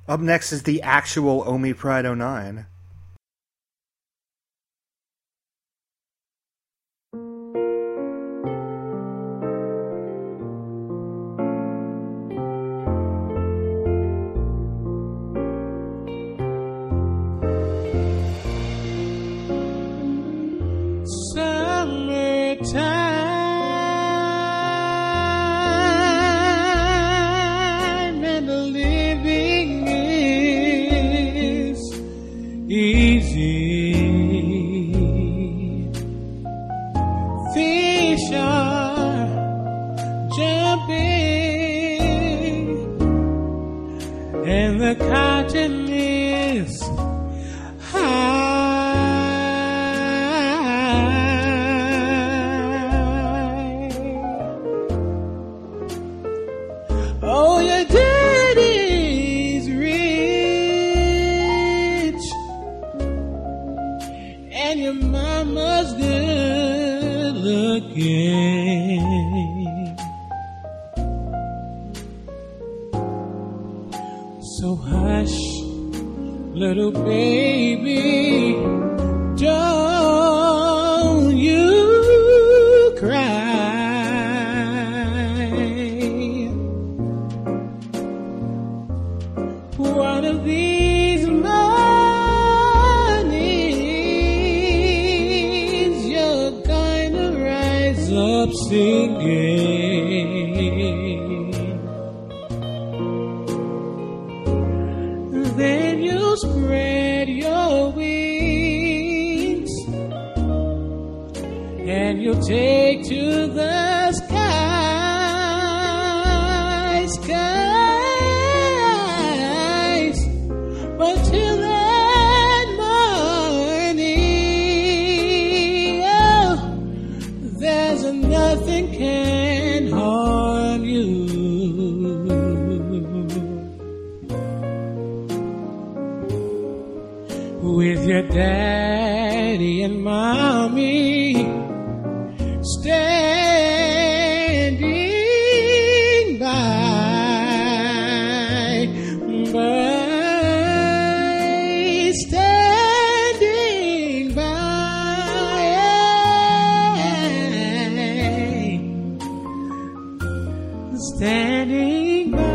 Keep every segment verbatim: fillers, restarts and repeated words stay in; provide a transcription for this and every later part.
Up next is the actual Omi Pride oh nine. Summertime and the living is easy. Fish are jumping and the cotton is high. Oh, your daddy's rich and your mama's good looking. So hush, little baby, don't you cry. One of these mornings you're going to rise up singing. Then you'll spread your wings and you'll take to the sky, skies. But till that morning, oh, there's nothing can harm you. With your daddy and mommy standing by, by, standing by, standing by.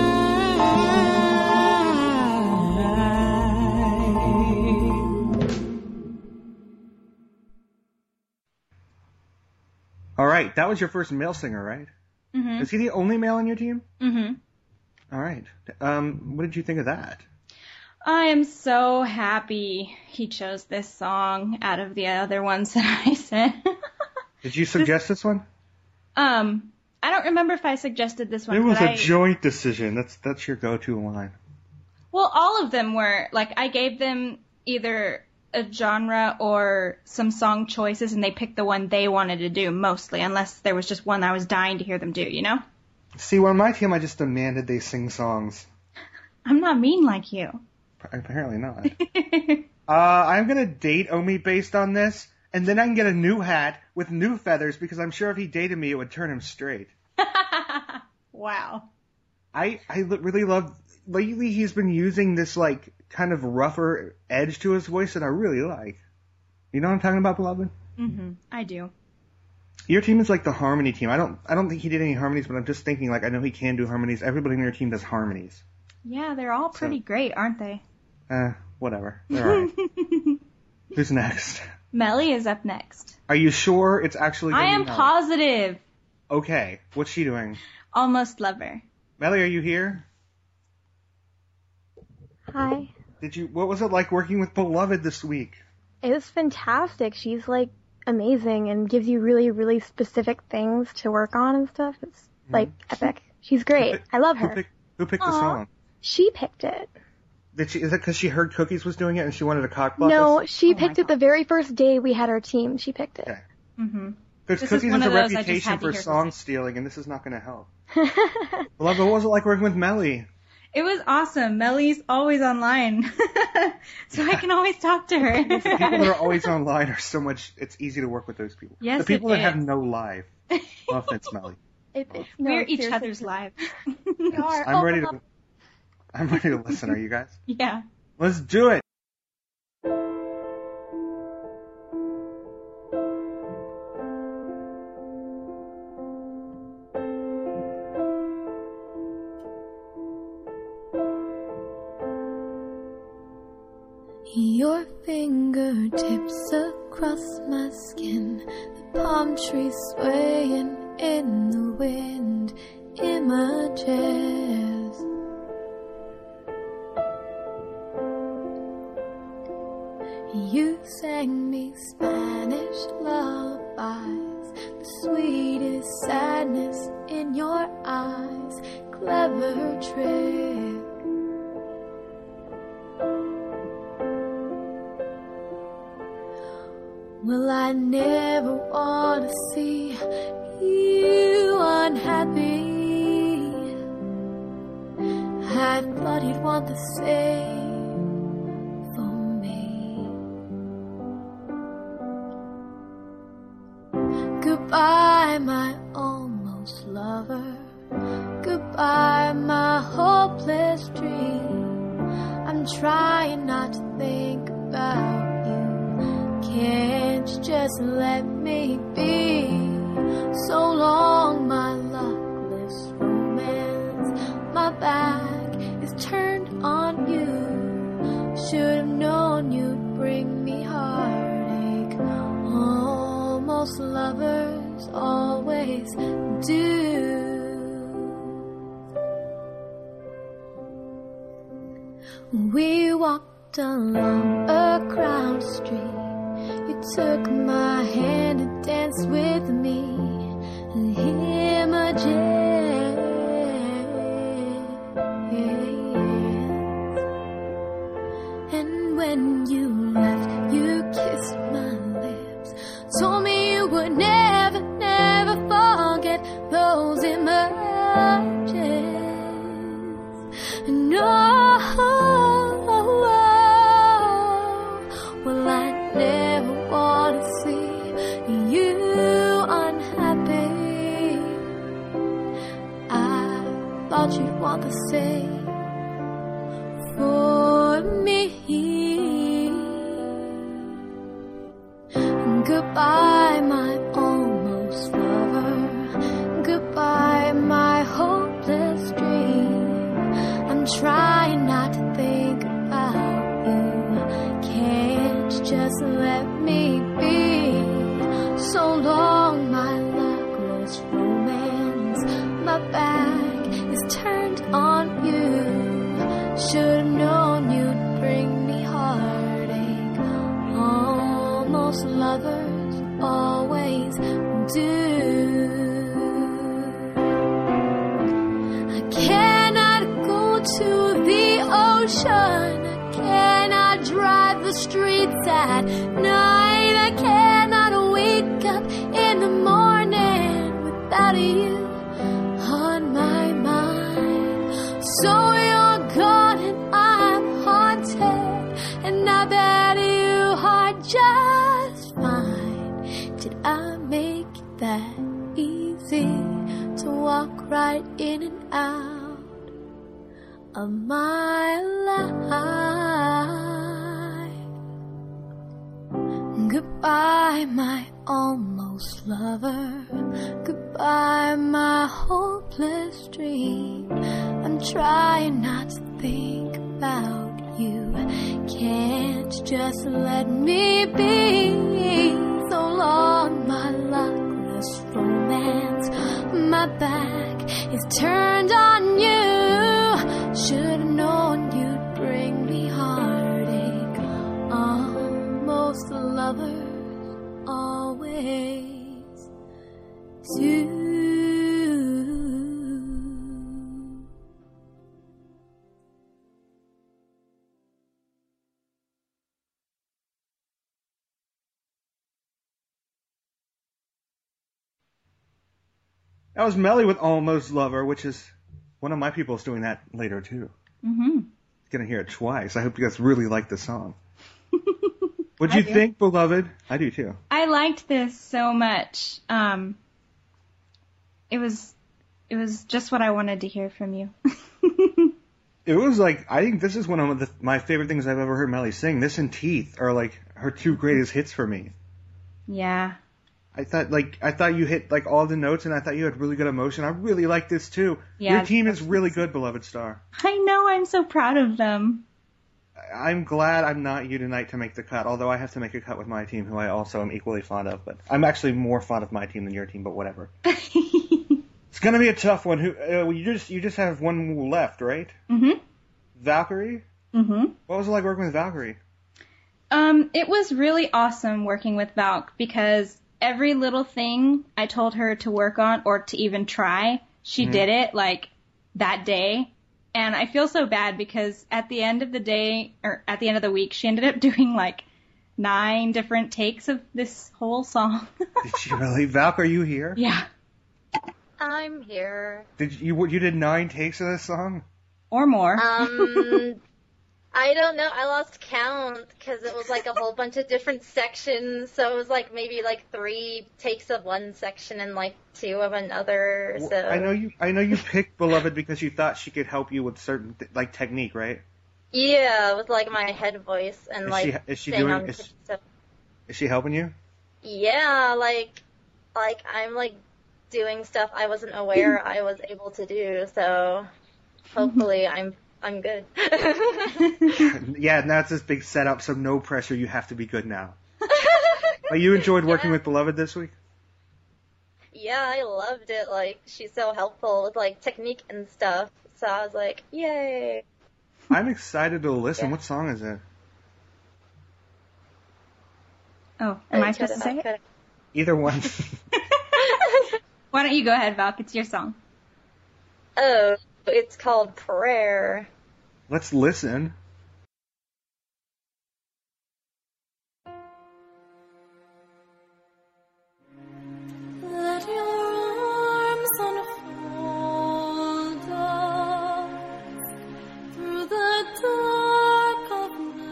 All right, that was your first male singer, right? Mm-hmm. Is he the only male on your team? Mm-hmm. All right. Um, what did you think of that? I am so happy he chose this song out of the other ones that I sent. Did you suggest this one? Um, I don't remember if I suggested this one. It was but a I, joint decision. That's that's your go-to line. Well, all of them were, like, I gave them either a genre or some song choices, and they picked the one they wanted to do mostly, unless there was just one I was dying to hear them do, you know? See, on my team, I just demanded they sing songs. I'm not mean like you. Apparently not. uh, I'm going to date Omi based on this, and then I can get a new hat with new feathers, because I'm sure if he dated me, it would turn him straight. Wow. I, I lo- really love... Lately, he's been using this, like, kind of rougher edge to his voice that I really like. You know what I'm talking about, beloved? Mm-hmm. I do. Your team is like the harmony team. I don't I don't think he did any harmonies, but I'm just thinking, like, I know he can do harmonies. Everybody on your team does harmonies. Yeah, they're all pretty So- great, aren't they? Uh, whatever. They're all right. Who's next? Melly is up next. Are you sure it's actually gonna I be am Melly? positive. Okay. What's she doing? Almost Lover. Melly, are you here? Hi. Did you? What was it like working with Beloved this week? It was fantastic. She's like amazing and gives you really, really specific things to work on and stuff. It's like epic. She's great. I love Who her. picked, who picked the Aw. song? She picked it. Did she? Is it because she heard Cookies was doing it and she wanted to cock block No, us? she Oh my picked it the very first day we had our team. She picked it. Okay. Mm-hmm. Because This is Cookies one has a of those I just reputation had to for hear song Cookies. stealing, and this is not going to help. Beloved, what was it like working with Melly? It was awesome. Melly's always online, so I can always talk to her. The people that are always online are so much. It's easy to work with those people. Yes, the people it that have is. no life. No offense, Melly. It, it's, no, We're each seriously. other's lives. We are. I'm Oh, ready to. beloved. I'm ready to listen. Are you guys? Yeah. Let's do it. Your fingertips across my skin, the palm trees swaying in the wind, images. You sang me Spanish lullabies, the sweetest sadness in your eyes, clever trick. Well, I never want to see you unhappy. I thought you'd want the same for me. Goodbye, my almost lover. Goodbye, my hopeless dream. I'm trying not to think about you. Can't you just let me be? So long, my luckless romance. My back is turned on you. Should have known you'd bring me heartache. Almost lovers always do. We walked along a crowded street. You took my hand and danced with me. Images. And when you left, you kissed my lips. Told me you would never, never forget those images. No. Well, I never want to see you unhappy. I thought you'd want the same for me. Goodbye, my almost lover. Goodbye, my hopeless dream. I'm trying not to think about you. Can't you just let me be? So long, my luckless romance. My back is turned on you. Should've known you'd bring me heartache. Almost lovers always do. I cannot go to the ocean. I cannot drive the streets at night. I cannot wake up in the morning without you on my mind. So you're gone and I'm haunted, and I bet you are just fine. Did I make it that easy to walk right in and out of my life? Goodbye, my almost lover. Goodbye, my hopeless dream. I'm trying not to think about you. Can't you just let me be? So long, my luckless romance. My back is turned on you. Should've known you'd bring me heartache. Almost lovers always do. That was Melly with Almost Lover, which is one of my people's doing that later too. Mm-hmm. Gonna hear it twice. I hope you guys really like the song. What'd you do. think, beloved? I do too. I liked this so much. Um, it was, it was just what I wanted to hear from you. It was like, I think this is one of the, my favorite things I've ever heard Melly sing. This and Teeth are like her two greatest hits for me. Yeah. I thought like I thought you hit like all the notes, and I thought you had really good emotion. I really like this too. Yeah, Your team is really good, Beloved Star. I know, I'm so proud of them. I'm glad I'm not you tonight to make the cut, although I have to make a cut with my team, who I also am equally fond of. But I'm actually more fond of my team than your team, but whatever. It's gonna be a tough one. Who uh, you just you just have one left, right? Mhm. Valkyrie. Mhm. What was it like working with Valkyrie? Um, it was really awesome working with Valk because every little thing I told her to work on or to even try, she Mhm. did it like that day. And I feel so bad because at the end of the day, or at the end of the week, she ended up doing like nine different takes of this whole song. Did she really? Valk, are you here? Yeah. I'm here. Did you you did nine takes of this song? Or more. Um, I don't know. I lost count because it was like a whole bunch of different sections. So it was like maybe like three takes of one section and like two of another. So I know you. I know you picked Beloved because you thought she could help you with certain like technique, right? Yeah, with like my head voice and Is like she is she staying doing? on Is, pitch stuff. is she helping you? Yeah, like like I'm like doing stuff I wasn't aware I was able to do. So hopefully I'm I'm good. Yeah, now it's this big setup, so no pressure. You have to be good now. But you enjoyed working Yeah. with Beloved this week? Yeah, I loved it. Like, she's so helpful with, like, technique and stuff. So I was like, yay. I'm excited to listen. Yeah. What song is it? Oh, am I Cut supposed it to say out, it? cut it. Either one. Why don't you go ahead, Valk? It's your song. Oh, it's called Prayer. Let's listen. Let your arms unfold us through the dark of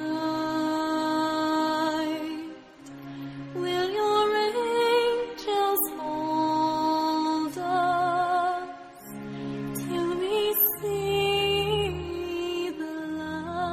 night. Will your angels hold us till we see the light?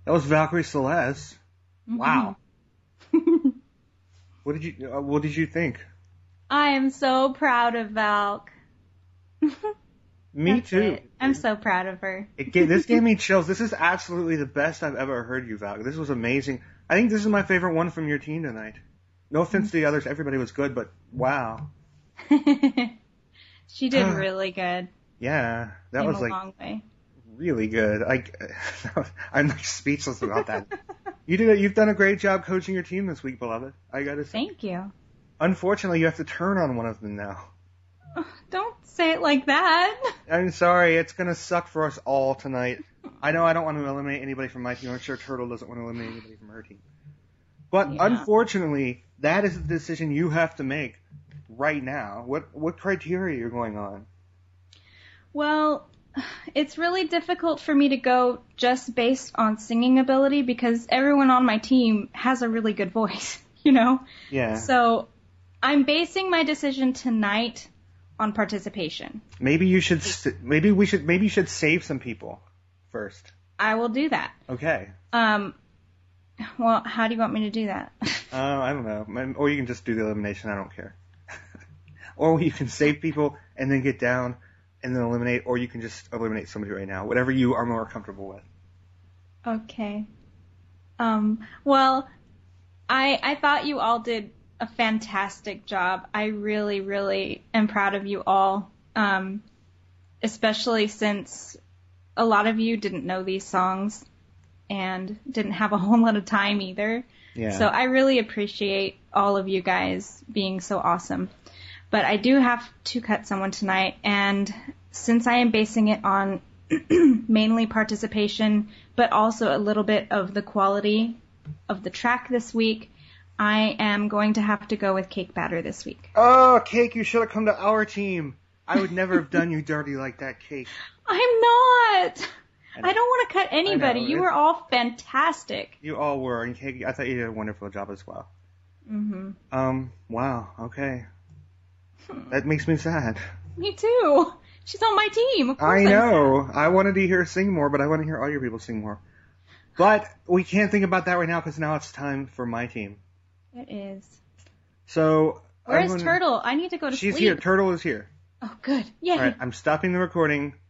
That was Valkyrie Celeste. Mm-hmm. Wow. What did you uh, What did you think? I am so proud of Valk. Me That's too. it. I'm so proud of her. It gave, this gave me chills. This is absolutely the best I've ever heard you, Valk. This was amazing. I think this is my favorite one from your team tonight. No offense to the others, everybody was good, but wow. She did really good. Yeah, that Came was a like long way. really good. I, I'm like speechless about that. You did. A, you've done a great job coaching your team this week, beloved. I gotta say. Thank you. Unfortunately, you have to turn on one of them now. Don't say it like that. I'm sorry, it's gonna suck for us all tonight. I know I don't want to eliminate anybody from my team. I'm sure Turtle doesn't want to eliminate anybody from her team. But Yeah. unfortunately, that is the decision you have to make right now. What what criteria are you going on? Well, it's really difficult for me to go just based on singing ability because everyone on my team has a really good voice, you know? Yeah. So I'm basing my decision tonight on participation. Maybe you should. St- maybe we should. Maybe you should save some people first. I will do that. Okay. Um, well, how do you want me to do that? Uh, I don't know. Or you can just do the elimination. I don't care. Or you can save people and then get down and then eliminate, or you can just eliminate somebody right now. Whatever you are more comfortable with. Okay. Um, well, I I thought you all did a fantastic job. I really, really am proud of you all, um, especially since a lot of you didn't know these songs and didn't have a whole lot of time either. Yeah. So I really appreciate all of you guys being so awesome. But I do have to cut someone tonight, and since I am basing it on mainly participation, but also a little bit of the quality of the track this week, I am going to have to go with Cake Batter this week. Oh, Cake, you should have come to our team. I would never have done you dirty like that, Cake. I'm not! I know. I don't want to cut anybody. I know. You were all fantastic. You all were, and Cake, I thought you did a wonderful job as well. Mm-hmm. Um, wow, okay. That makes me sad. Me too. She's on my team. Of course I I'm know. I wanted to hear her sing more, but I want to hear all your people sing more. But we can't think about that right now because now it's time for my team. sad. It is. So Where I'm is gonna- Turtle? I need to go to She's sleep. here. Turtle is here. Oh, good. Yay. All right, I'm stopping the recording.